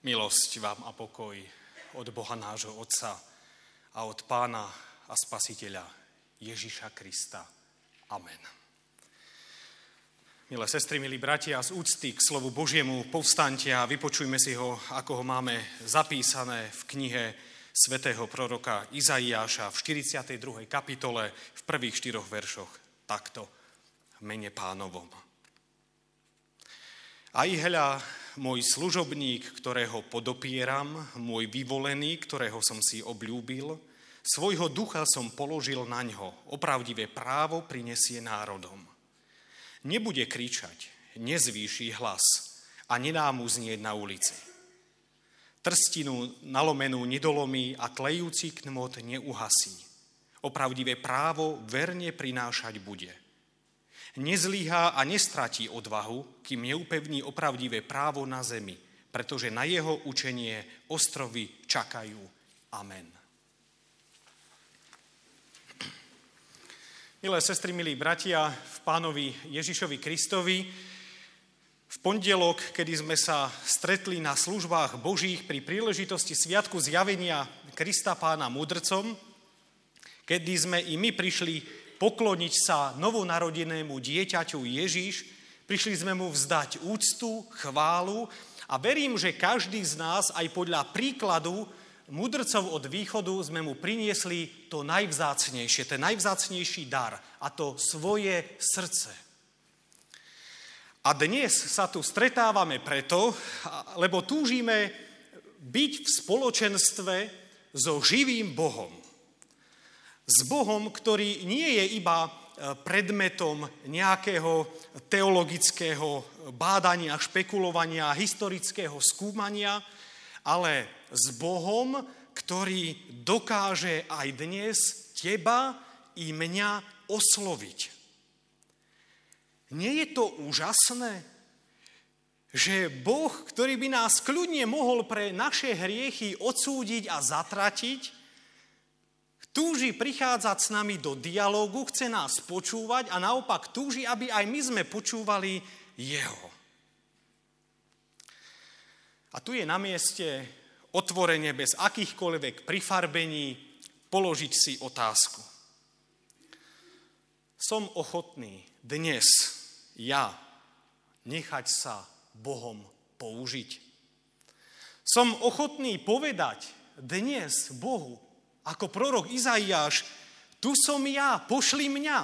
Milosť vám a pokoj od Boha nášho Otca a od Pána a Spasiteľa Ježiša Krista. Amen. Milé sestry, milí bratia, z úcty k slovu Božiemu povstaňte a vypočujme si ho, ako ho máme zapísané v knihe svätého proroka Izaiáša v 42. kapitole v prvých 4 veršoch takto v mene Pánovom. Aj hľa, môj služobník, ktorého podopieram, môj vyvolený, ktorého som si obľúbil, svojho ducha som položil naňho, opravdivé právo prinesie národom. Nebude kričať, nezvýši hlas a nedá mu znieť na ulici. Trstinu nalomenú nedolomí a tlejúci kmot neuhasí. Opravdivé právo verne prinášať bude. Nezlyhá a nestratí odvahu, kým neupevní opravdivé právo na zemi, pretože na jeho učenie ostrovy čakajú. Amen. Milé sestry, milí bratia, v Pánovi Ježišovi Kristovi, v pondelok, kedy sme sa stretli na službách Božích pri príležitosti Sviatku zjavenia Krista Pána mudrcom, kedy sme i my prišli pokloniť sa novonarodenému dieťaťu Ježiš, prišli sme mu vzdať úctu, chválu a verím, že každý z nás aj podľa príkladu mudrcov od východu sme mu priniesli to najvzácnejšie, ten najvzácnejší dar, a to svoje srdce. A dnes sa tu stretávame preto, lebo túžime byť v spoločenstve so živým Bohom. S Bohom, ktorý nie je iba predmetom nejakého teologického bádania, špekulovania, historického skúmania, ale s Bohom, ktorý dokáže aj dnes teba i mňa osloviť. Nie je to úžasné, že Boh, ktorý by nás kľudne mohol pre naše hriechy odsúdiť a zatratiť, túži prichádzať s nami do dialógu, chce nás počúvať a naopak túži, aby aj my sme počúvali jeho. A tu je na mieste otvorene bez akýchkoľvek prifarbení položiť si otázku. Som ochotný dnes ja nechať sa Bohom použiť? Som ochotný povedať dnes Bohu, ako prorok Izaiáš, tu som ja, pošli mňa.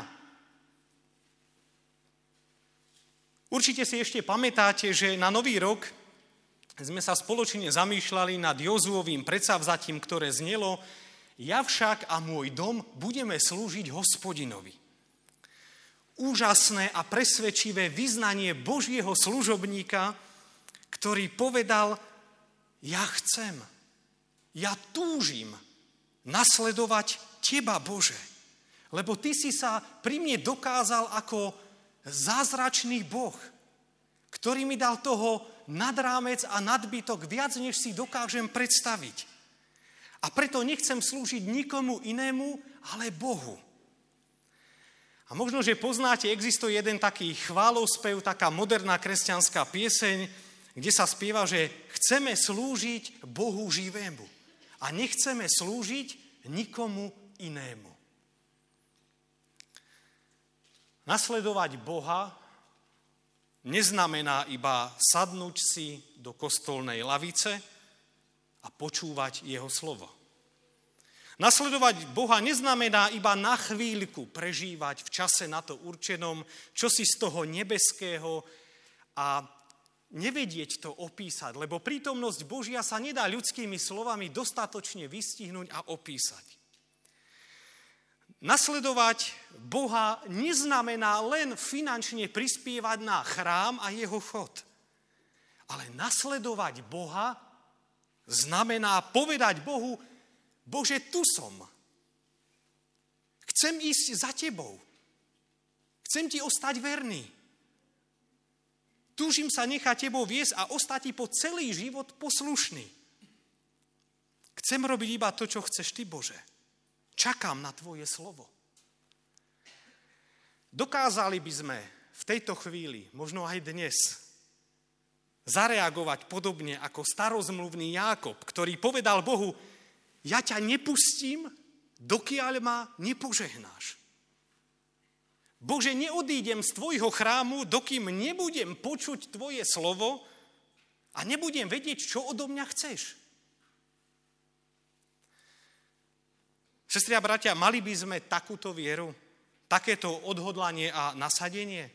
Určite si ešte pamätáte, že na Nový rok sme sa spoločne zamýšľali nad Jozuovým predsavzatím, ktoré znelo: ja však a môj dom budeme slúžiť Hospodinovi. Úžasné a presvedčivé vyznanie Božieho služobníka, ktorý povedal: ja chcem, ja túžim nasledovať teba, Bože, lebo ty si sa pri mne dokázal ako zázračný Boh, ktorý mi dal toho nad rámec a nadbytok viac, než si dokážem predstaviť. A preto nechcem slúžiť nikomu inému, ale Bohu. A možno, že poznáte, existuje jeden taký chválospev, taká moderná kresťanská pieseň, kde sa spieva, že chceme slúžiť Bohu živému a nechceme slúžiť nikomu inému. Nasledovať Boha neznamená iba sadnúť si do kostolnej lavice a počúvať jeho slovo. Nasledovať Boha neznamená iba na chvíľku prežívať v čase na to určenom čosi z toho nebeského a nevedieť to opísať, lebo prítomnosť Božia sa nedá ľudskými slovami dostatočne vystihnúť a opísať. Nasledovať Boha neznamená len finančne prispievať na chrám a jeho chod. Ale nasledovať Boha znamená povedať Bohu: Bože, tu som. Chcem ísť za tebou. Chcem ti ostať verný. Túžim sa nechať tebou viesť a ostať ti po celý život poslušný. Chcem robiť iba to, čo chceš ty, Bože. Čakám na tvoje slovo. Dokázali by sme v tejto chvíli, možno aj dnes, zareagovať podobne ako starozmluvný Jákob, ktorý povedal Bohu: ja ťa nepustím, dokiaľ ma nepožehnáš. Bože, neodídem z tvojho chrámu, dokým nebudem počuť tvoje slovo a nebudem vedieť, čo odo mňa chceš. Sestri a bratia, mali by sme takúto vieru, takéto odhodlanie a nasadenie?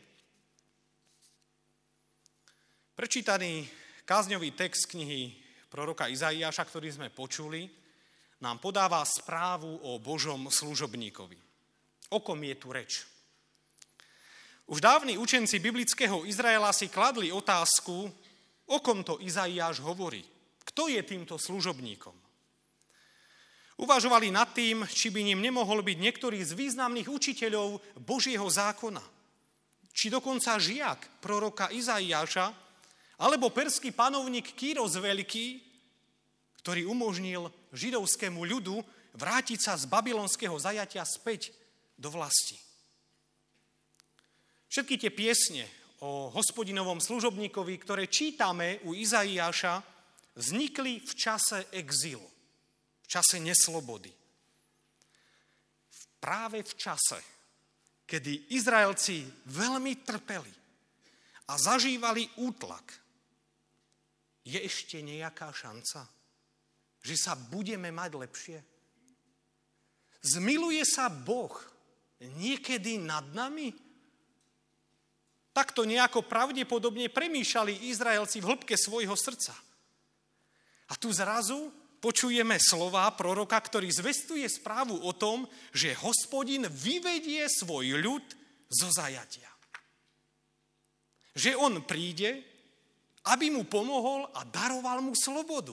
Prečítaný kázňový text knihy proroka Izaiáša, ktorý sme počuli, nám podáva správu o Božom služobníkovi. O kom je tu reč? Už dávni učenci biblického Izraela si kladli otázku, o kom to Izaiáš hovorí. Kto je týmto služobníkom? Uvažovali nad tým, či by ním nemohol byť niektorý z významných učiteľov Božieho zákona, či dokonca žiak proroka Izaiáša, alebo perský panovník Kýros Veľký, ktorý umožnil židovskému ľudu vrátiť sa z babylonského zajatia späť do vlasti. Všetky tie piesne o Hospodinovom služobníkovi, ktoré čítame u Izaiáša, vznikli v čase exílu, v čase neslobody. Práve v čase, kedy Izraelci veľmi trpeli a zažívali útlak, je ešte nejaká šanca, že sa budeme mať lepšie? Zmiluje sa Boh niekedy nad nami? Takto nejako pravdepodobne premýšľali Izraelci v hĺbke svojho srdca. A tu zrazu počujeme slová proroka, ktorý zvestuje správu o tom, že Hospodin vyvedie svoj ľud zo zajatia. Že on príde, aby mu pomohol a daroval mu slobodu.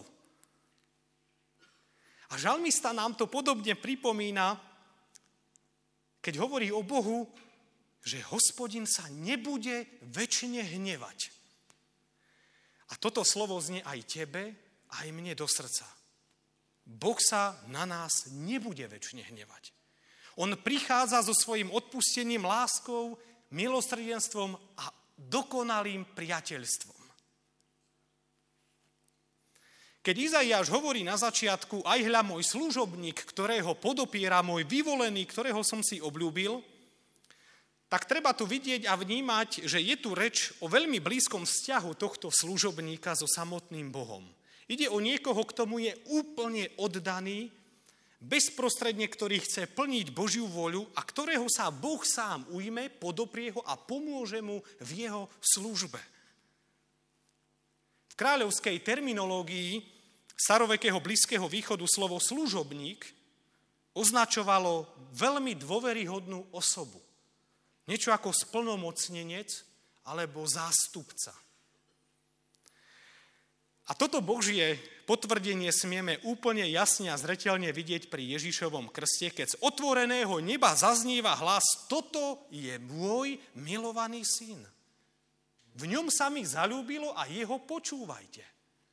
A žalmista nám to podobne pripomína, keď hovorí o Bohu, že Hospodin sa nebude večne hnevať. A toto slovo znie aj tebe, aj mne do srdca. Boh sa na nás nebude večne hnevať. On prichádza so svojím odpustením, láskou, milosrdenstvom a dokonalým priateľstvom. Keď Izaiáš hovorí na začiatku: aj hľa môj služobník, ktorého podopiera môj vyvolený, ktorého som si obľúbil, tak treba tu vidieť a vnímať, že je tu reč o veľmi blízkom vzťahu tohto služobníka so samotným Bohom. Ide o niekoho, kto mu je úplne oddaný, bezprostredne, ktorý chce plniť Božiu voľu a ktorého sa Boh sám ujme, podoprie ho a pomôže mu v jeho službe. V kráľovskej terminológii starovekého Blízkeho východu slovo služobník označovalo veľmi dôveryhodnú osobu. Niečo ako splnomocnenec alebo zástupca. A toto Božie potvrdenie smieme úplne jasne a zreteľne vidieť pri Ježišovom krste, keď z otvoreného neba zaznieva hlas: toto je môj milovaný syn. V ňom sa mi zaľúbilo a jeho počúvajte.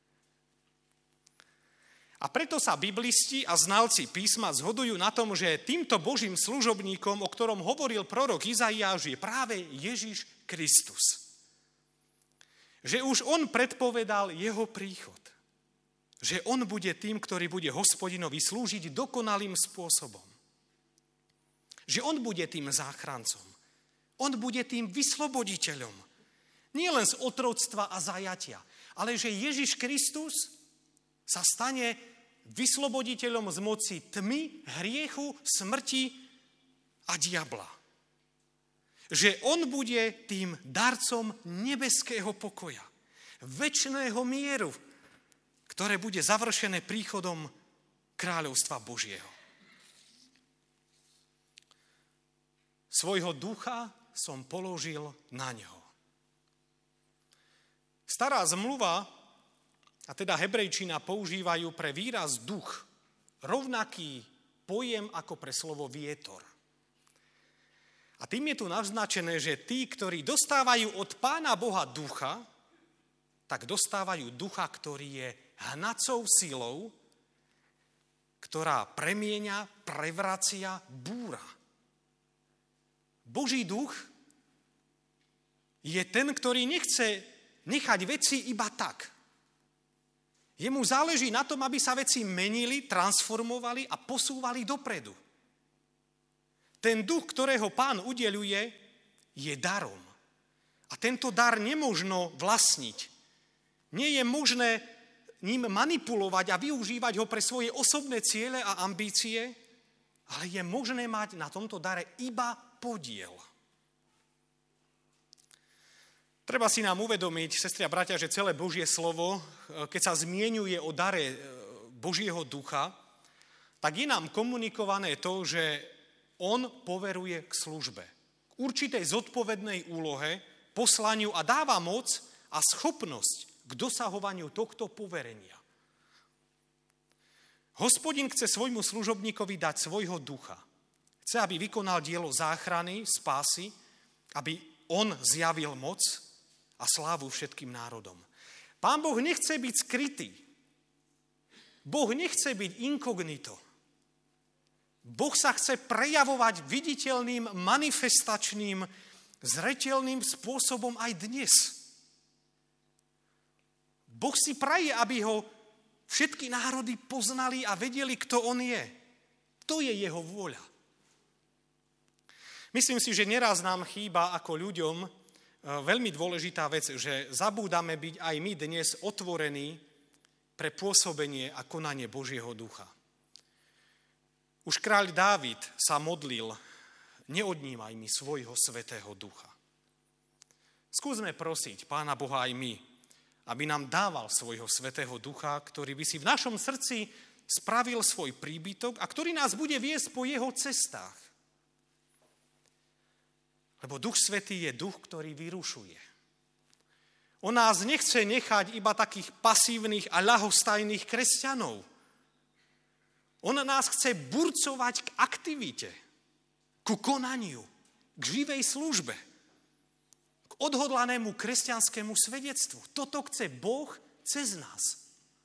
A preto sa biblisti a znalci písma zhodujú na tom, že týmto Božím služobníkom, o ktorom hovoril prorok Izaiáš, je práve Ježiš Kristus. Že už on predpovedal jeho príchod. Že on bude tým, ktorý bude Hospodinovi slúžiť dokonalým spôsobom. Že on bude tým záchrancom. On bude tým vysloboditeľom. Nie len z otroctva a zajatia, ale že Ježiš Kristus sa stane vysloboditeľom z moci tmy, hriechu, smrti a diabla. Že on bude tým darcom nebeského pokoja, večného mieru, ktoré bude završené príchodom kráľovstva Božieho. Svojho ducha som položil na ňo. Stará zmluva, a teda hebrejčina, používajú pre výraz duch rovnaký pojem ako pre slovo vietor. A tým je tu naznačené, že tí, ktorí dostávajú od Pána Boha ducha, tak dostávajú ducha, ktorý je hnacou silou, ktorá premieňa, prevracia, búra. Boží duch je ten, ktorý nechce nechať veci iba tak. Jemu záleží na tom, aby sa veci menili, transformovali a posúvali dopredu. Ten duch, ktorého Pán udeľuje, je darom. A tento dar nemožno vlastniť. Nie je možné ním manipulovať a využívať ho pre svoje osobné ciele a ambície, ale je možné mať na tomto dare iba podiel. Treba si nám uvedomiť, sestri a bratia, že celé Božie slovo, keď sa zmieňuje o dare Božieho ducha, tak je nám komunikované to, že on poveruje k službe, k určitej zodpovednej úlohe, poslaniu a dáva moc a schopnosť k dosahovaniu tohto poverenia. Hospodin chce svojmu služobníkovi dať svojho ducha. Chce, aby vykonal dielo záchrany, spásy, aby on zjavil moc a slávu všetkým národom. Pán Boh nechce byť skrytý. Boh nechce byť inkognito. Boh sa chce prejavovať viditeľným, manifestačným, zreteľným spôsobom aj dnes. Boh si praje, aby ho všetky národy poznali a vedeli, kto on je. To je jeho vôľa. Myslím si, že neraz nám chýba ako ľuďom veľmi dôležitá vec, že zabúdame byť aj my dnes otvorení pre pôsobenie a konanie Božieho ducha. Už kráľ Dávid sa modlil: neodnímaj mi svojho svätého ducha. Skúsme prosiť Pána Boha aj my, aby nám dával svojho svätého ducha, ktorý by si v našom srdci spravil svoj príbytok a ktorý nás bude viesť po jeho cestách. Lebo Duch Svätý je duch, ktorý vyrušuje. On nás nechce nechať iba takých pasívnych a ľahostajných kresťanov. On nás chce burcovať k aktivite, ku konaniu, k živej službe, k odhodlanému kresťanskému svedectvu. Toto chce Boh cez nás.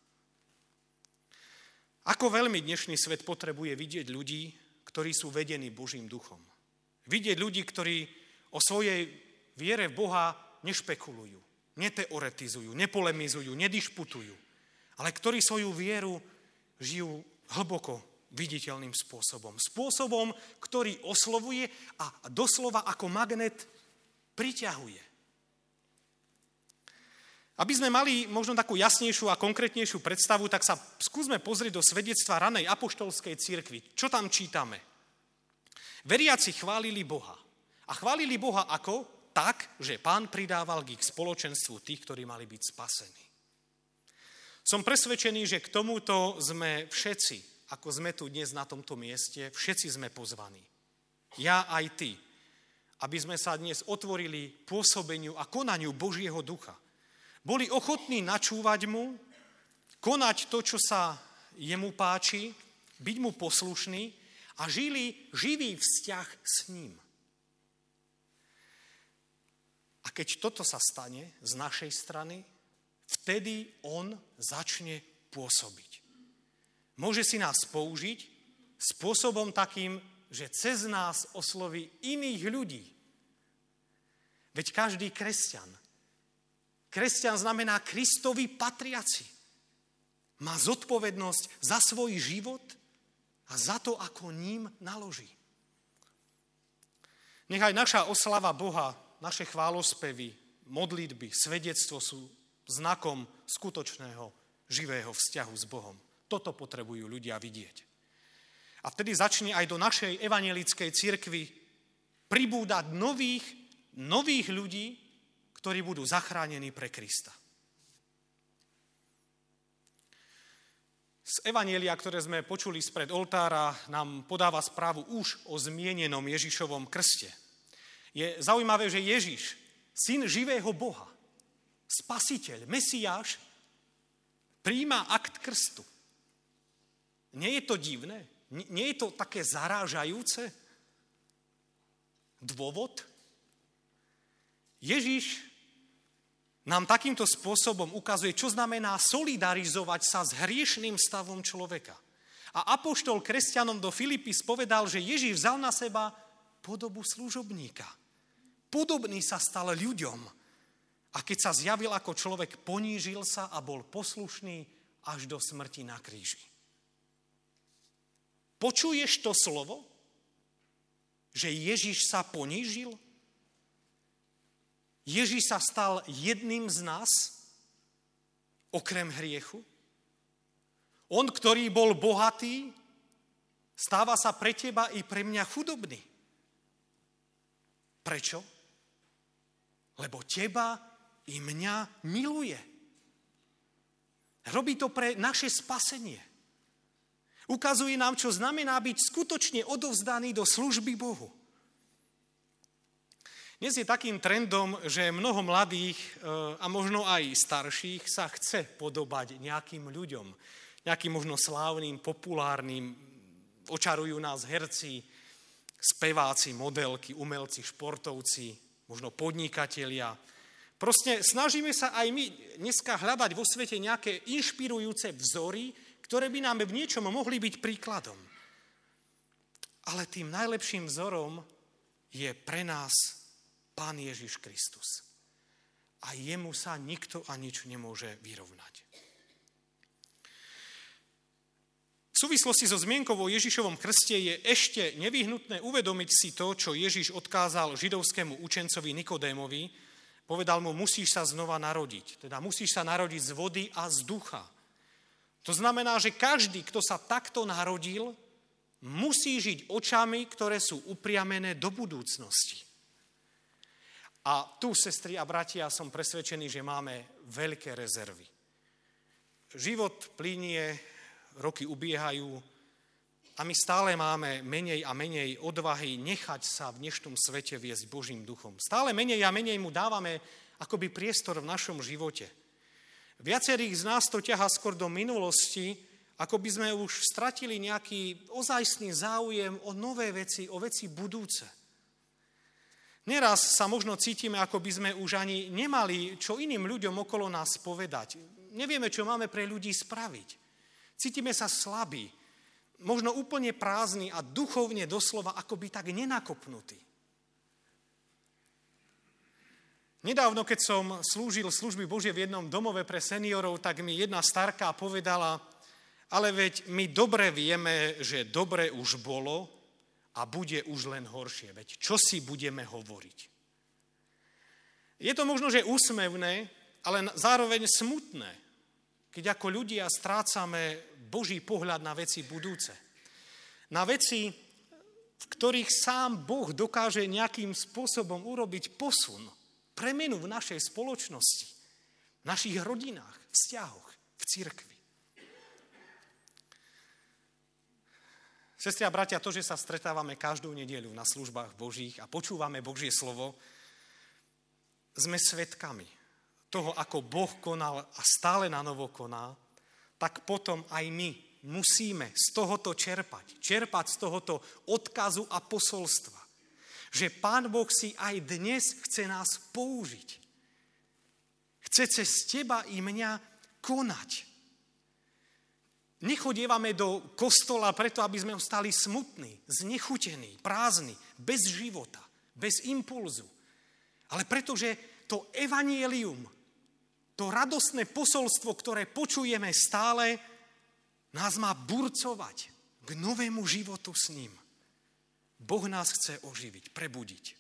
Ako veľmi dnešný svet potrebuje vidieť ľudí, ktorí sú vedení Božím duchom. Vidieť ľudí, ktorí o svojej viere v Boha nešpekulujú, neteoretizujú, nepolemizujú, nedišputujú, ale ktorí svoju vieru žijú hlboko viditeľným spôsobom. Spôsobom, ktorý oslovuje a doslova ako magnet priťahuje. Aby sme mali možno takú jasnejšiu a konkrétnejšiu predstavu, tak sa skúsme pozrieť do svedectva ranej apoštolskej cirkvi. Čo tam čítame? Veriaci chválili Boha. A chválili Boha ako? Tak, že Pán pridával k ich spoločenstvu tých, ktorí mali byť spasení. Som presvedčený, že k tomuto sme všetci, ako sme tu dnes na tomto mieste, všetci sme pozvaní. Ja aj ty. Aby sme sa dnes otvorili pôsobeniu a konaniu Božieho ducha. Boli ochotní načúvať mu, konať to, čo sa jemu páči, byť mu poslušní a žili živý vzťah s ním. A keď toto sa stane z našej strany, vtedy on začne pôsobiť. Môže si nás použiť spôsobom takým, že cez nás osloví iných ľudí. Veď každý kresťan znamená Kristovi patriaci. Má zodpovednosť za svoj život a za to, ako ním naloží. Nechaj naša oslava Boha, naše chválospevy, modlitby, svedectvo sú znakom skutočného, živého vzťahu s Bohom. Toto potrebujú ľudia vidieť. A vtedy začne aj do našej evanjelickej cirkvi pribúdať nových ľudí, ktorí budú zachránení pre Krista. Z evanjelia, ktoré sme počuli spred oltára, nám podáva správu už o zmienenom Ježišovom krste. Je zaujímavé, že Ježiš, syn živého Boha, spasiteľ, Mesiáš, prijíma akt krstu. Nie je to divné? Nie je to také zarážajúce? Dôvod? Ježiš nám takýmto spôsobom ukazuje, čo znamená solidarizovať sa s hriešným stavom človeka. A apoštol kresťanom do Filipis povedal, že Ježiš vzal na seba podobu služobníka. Podobný sa stal ľuďom A keď sa zjavil ako človek, ponížil sa a bol poslušný až do smrti na kríži. Počuješ to slovo? Že Ježiš sa ponížil? Ježiš sa stal jedným z nás, okrem hriechu? On, ktorý bol bohatý, stáva sa pre teba i pre mňa chudobný. Prečo? Lebo teba i mňa miluje. Robí to pre naše spasenie. Ukazuje nám, čo znamená byť skutočne odovzdaný do služby Bohu. Dnes je takým trendom, že mnoho mladých a možno aj starších sa chce podobať nejakým ľuďom. Nejakým možno slávnym, populárnym, očarujú nás herci, speváci, modelky, umelci, športovci, možno podnikatelia. Proste snažíme sa aj my dneska hľadať vo svete nejaké inšpirujúce vzory, ktoré by nám v niečom mohli byť príkladom. Ale tým najlepším vzorom je pre nás Pán Ježiš Kristus. A jemu sa nikto a nič nemôže vyrovnať. V súvislosti so zmienkou o Ježišovom krste je ešte nevyhnutné uvedomiť si to, čo Ježiš odkázal židovskému učencovi Nikodémovi. Povedal mu, musíš sa znova narodiť. Teda musíš sa narodiť z vody a z ducha. To znamená, že každý, kto sa takto narodil, musí žiť očami, ktoré sú upriamené do budúcnosti. A tu, sestry a bratia, som presvedčený, že máme veľké rezervy. Život plynie, roky ubiehajú a my stále máme menej a menej odvahy nechať sa v dnešnom svete viesť Božím duchom. Stále menej a menej mu dávame akoby priestor v našom živote. Viacerých z nás to ťahá skôr do minulosti, ako by sme už stratili nejaký ozajstný záujem o nové veci, o veci budúce. Neraz sa možno cítime, ako by sme už ani nemali čo iným ľuďom okolo nás povedať. Nevieme, čo máme pre ľudí spraviť. Cítime sa slabí, možno úplne prázdni a duchovne doslova akoby tak nenakopnutí. Nedávno, keď som slúžil služby Božie v jednom domove pre seniorov, tak mi jedna starka povedala, ale veď my dobre vieme, že dobre už bolo a bude už len horšie. Veď čo si budeme hovoriť? Je to možno, že úsmevné, ale zároveň smutné, keď ako ľudia strácame Boží pohľad na veci budúce. Na veci, v ktorých sám Boh dokáže nejakým spôsobom urobiť posun, premenu v našej spoločnosti, v našich rodinách, vzťahoch, v cirkvi. Sestri a bratia, to, že sa stretávame každú nedeľu na službách Božích a počúvame Božie slovo, sme svedkami toho, ako Boh konal a stále na novo koná, tak potom aj my musíme z tohoto čerpať z tohoto odkazu a posolstva, že Pán Boh si aj dnes chce nás použiť. Chce cez teba i mňa konať. Nechodievame do kostola preto, aby sme stali smutní, znechutení, prázdni, bez života, bez impulzu. Ale pretože to evanjelium, to radostné posolstvo, ktoré počujeme stále, nás má burcovať k novému životu s ním. Boh nás chce oživiť, prebudiť.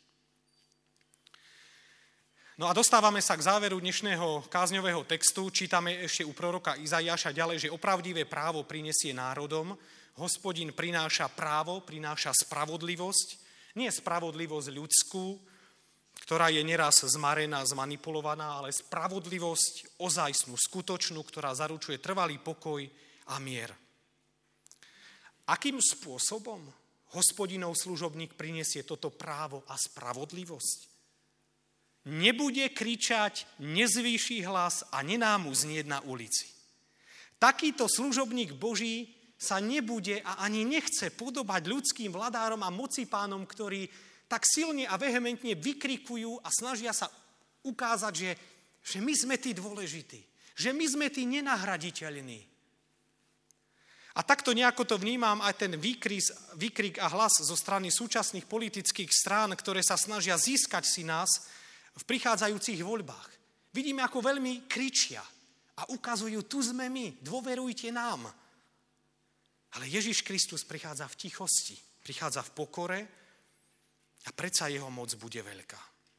No a dostávame sa k záveru dnešného kázňového textu. Čítame ešte u proroka Izaiáša ďalej, že opravdivé právo prinesie národom. Hospodin prináša právo, prináša spravodlivosť. Nie spravodlivosť ľudskú, ktorá je neraz zmarená, zmanipulovaná, ale spravodlivosť ozajstnú, skutočnú, ktorá zaručuje trvalý pokoj a mier. Akým spôsobom Hospodinov služobník prinesie toto právo a spravodlivosť? Nebude kričať, nezvýši hlas a nenámu znieť na ulici. Takýto služobník Boží sa nebude a ani nechce podobať ľudským vladárom a mocipánom, ktorí tak silne a vehementne vykrikujú a snažia sa ukázať, že my sme tí dôležití, že my sme tí nenahraditeľní. A takto nejako to vnímam aj ten výkrik a hlas zo strany súčasných politických strán, ktoré sa snažia získať si nás v prichádzajúcich voľbách. Vidíme, ako veľmi kričia a ukazujú, tu sme my, dôverujte nám. Ale Ježiš Kristus prichádza v tichosti, prichádza v pokore a predsa jeho moc bude veľká.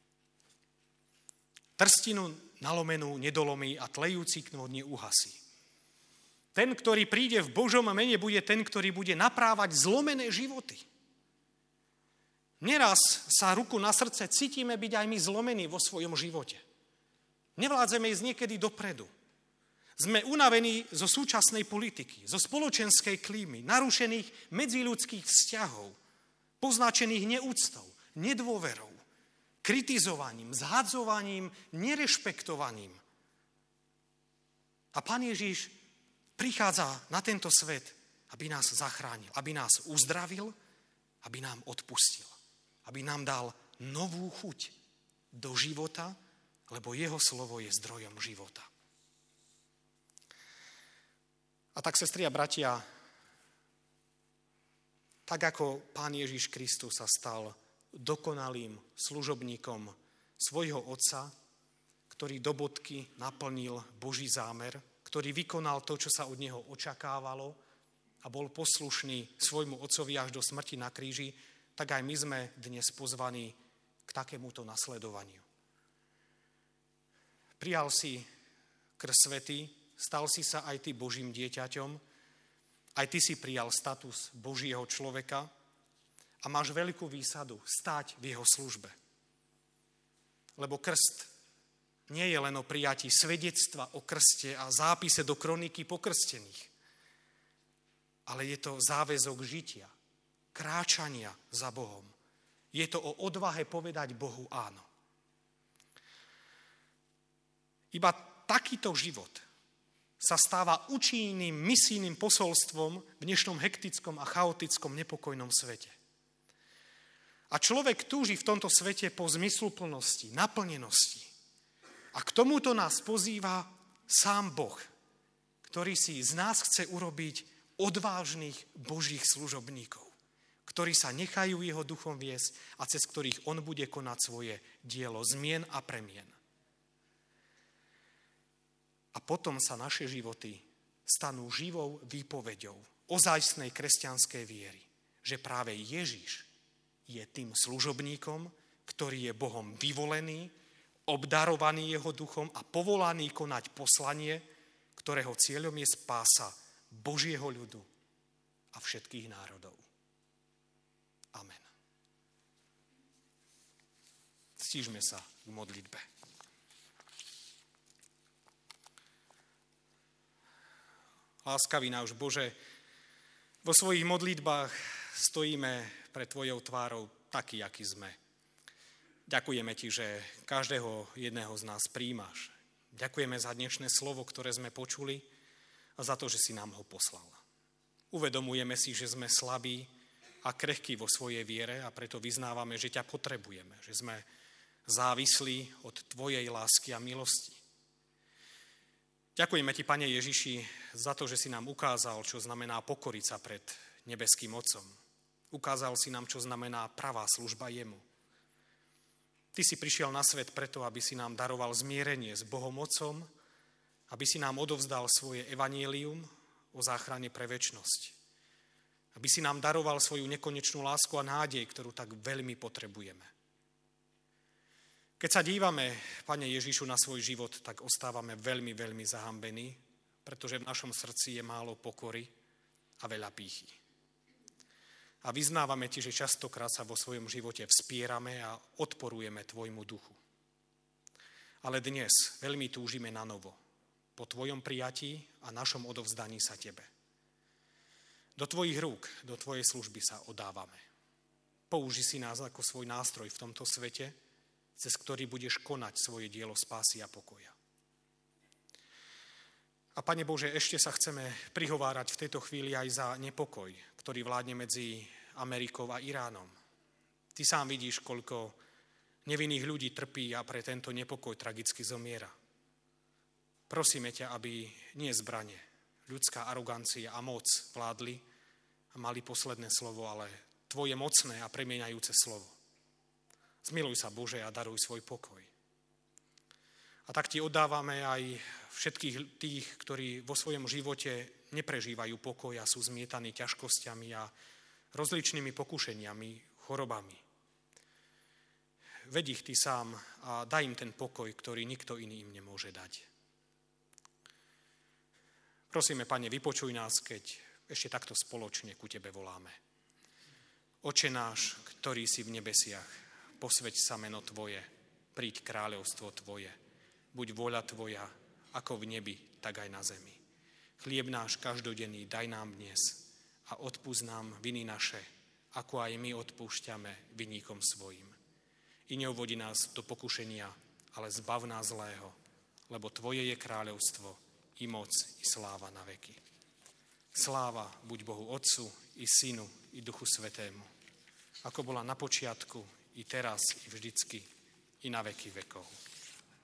Trstinu nalomenú nedolomí a tlejúci knôt neuhasí. Ten, ktorý príde v Božom mene, bude ten, ktorý bude naprávať zlomené životy. Neraz sa ruku na srdce cítime byť aj my zlomení vo svojom živote. Nevládzeme ísť niekedy dopredu. Sme unavení zo súčasnej politiky, zo spoločenskej klímy, narušených medziľudských vzťahov, poznačených neúctou, nedôverou, kritizovaním, zhadzovaním, nerešpektovaním. A Pán Ježiš prichádza na tento svet, aby nás zachránil, aby nás uzdravil, aby nám odpustil, aby nám dal novú chuť do života, lebo jeho slovo je zdrojom života. A tak, sestri a bratia, tak ako Pán Ježiš Kristus sa stal dokonalým služobníkom svojho Otca, ktorý do bodky naplnil Boží zámer, ktorý vykonal to, čo sa od neho očakávalo a bol poslušný svojmu Otcovi až do smrti na kríži, tak aj my sme dnes pozvaní k takémuto nasledovaniu. Prijal si krst svätý, stal si sa aj ty Božím dieťaťom, aj ty si prijal status Božieho človeka a máš veľkú výsadu stáť v jeho službe. Lebo krst nie je len o prijatí svedectva o krste a zápise do kroniky pokrstených, ale je to záväzok žitia, kráčania za Bohom. Je to o odvahe povedať Bohu áno. Iba takýto život sa stáva účinným misijným posolstvom v dnešnom hektickom a chaotickom nepokojnom svete. A človek túži v tomto svete po zmysluplnosti, naplnenosti. A k tomuto nás pozýva sám Boh, ktorý si z nás chce urobiť odvážnych Božích služobníkov, ktorí sa nechajú jeho duchom viesť a cez ktorých on bude konať svoje dielo zmien a premien. A potom sa naše životy stanú živou výpoveďou ozajstnej kresťanskej viery, že práve Ježiš je tým služobníkom, ktorý je Bohom vyvolený, obdarovaný jeho duchom a povolaný konať poslanie, ktorého cieľom je spása Božieho ľudu a všetkých národov. Amen. Stížme sa k modlitbe. Láskavý náš Bože, vo svojich modlitbách stojíme pred tvojou tvárou taký, aký sme. Ďakujeme ti, že každého jedného z nás prijímaš. Ďakujeme za dnešné slovo, ktoré sme počuli a za to, že si nám ho poslal. Uvedomujeme si, že sme slabí a krehkí vo svojej viere a preto vyznávame, že ťa potrebujeme, že sme závislí od tvojej lásky a milosti. Ďakujeme ti, Pane Ježiši, za to, že si nám ukázal, čo znamená pokoriť sa pred nebeským Otcom. Ukázal si nám, čo znamená pravá služba jemu. Ty si prišiel na svet preto, aby si nám daroval zmierenie s Bohom Otcom, aby si nám odovzdal svoje evanjelium o záchrane pre večnosť. Aby si nám daroval svoju nekonečnú lásku a nádej, ktorú tak veľmi potrebujeme. Keď sa dívame, Pane Ježišu, na svoj život, tak ostávame veľmi, veľmi zahambení, pretože v našom srdci je málo pokory a veľa pýchy. A vyznávame ti, že častokrát sa vo svojom živote vspierame a odporujeme tvojmu duchu. Ale dnes veľmi túžime na novo, po tvojom prijatí a našom odovzdaní sa tebe. Do tvojich rúk, do tvojej služby sa odávame. Použi si nás ako svoj nástroj v tomto svete, cez ktorý budeš konať svoje dielo spásy a pokoja. A Pane Bože, ešte sa chceme prihovárať v tejto chvíli aj za nepokoj, ktorý vládne medzi Amerikou a Iránom. Ty sám vidíš, koľko nevinných ľudí trpí a pre tento nepokoj tragicky zomiera. Prosíme ťa, aby nie zbrane, ľudská arogancia a moc vládli a mali posledné slovo, ale tvoje mocné a premieňajúce slovo. Zmiluj sa, Bože, a daruj svoj pokoj. A tak ti oddávame aj všetkých tých, ktorí vo svojom živote neprežívajú pokoj a sú zmietaní ťažkosťami a rozličnými pokušeniami, chorobami. Veď ich ty sám a daj im ten pokoj, ktorý nikto iný im nemôže dať. Prosíme, Pane, vypočuj nás, keď ešte takto spoločne ku tebe voláme. Oče náš, ktorý si v nebesiach, posväť sa meno tvoje, príď kráľovstvo tvoje, buď vôľa tvoja, ako v nebi, tak aj na zemi. Chlieb náš každodenný daj nám dnes a odpusť nám viny naše, ako aj my odpúšťame vinníkom svojim. I neuvodi nás do pokušenia, ale zbav nás zlého, lebo tvoje je kráľovstvo, i moc, i sláva na veky. Sláva buď Bohu Otcu, i Synu, i Duchu Svätému, ako bola na počiatku, i teraz, i vždycky, i na veky vekov.